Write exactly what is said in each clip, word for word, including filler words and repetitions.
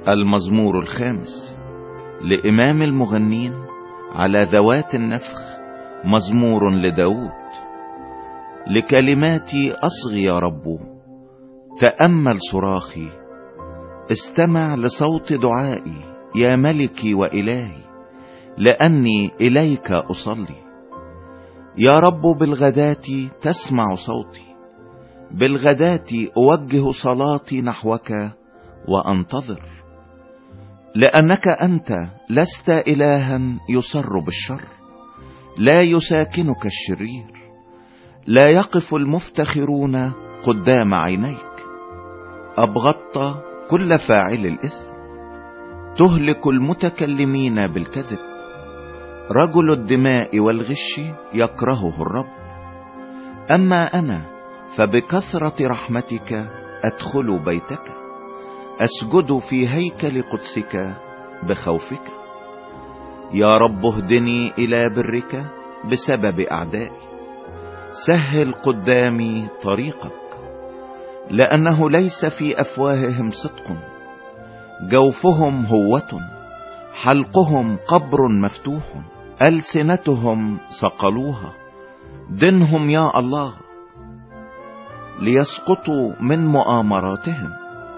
المزمور الخامس لإمام المغنين على ذوات النفخ، مزمور لداود. لكلماتي أصغي يا رب، تأمل صراخي، استمع لصوت دعائي يا ملكي وإلهي، لأني إليك أصلي. يا رب بالغداة تسمع صوتي، بالغداة أوجه صلاتي نحوك وأنتظر، لأنك أنت لست إلها يسر بالشر، لا يساكنك الشرير، لا يقف المفتخرون قدام عينيك. أبغضت كل فاعل الإثم، تهلك المتكلمين بالكذب. رجل الدماء والغش يكرهه الرب، أما أنا فبكثرة رحمتك أدخل بيتك، أسجد في هيكل قدسك بخوفك. يا رب اهدني إلى برك بسبب أعدائي، سهل قدامي طريقك، لأنه ليس في أفواههم صدق، جوفهم هوة، حلقهم قبر مفتوح، ألسنتهم صقلوها. دنهم يا الله ليسقطوا من مؤامراتهم،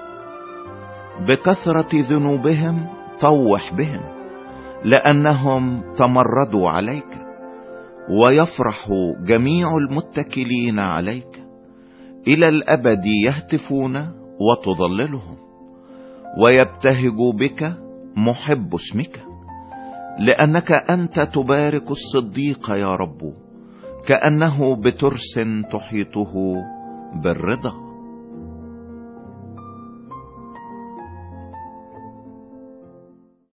بكثرة ذنوبهم طوح بهم، لأنهم تمردوا عليك. ويفرح جميع المتكلين عليك، إلى الأبد يهتفون وتضللهم. ويبتهج بك محب اسمك، لأنك أنت تبارك الصديق يا رب، كأنه بترس تحيطه بالرضا.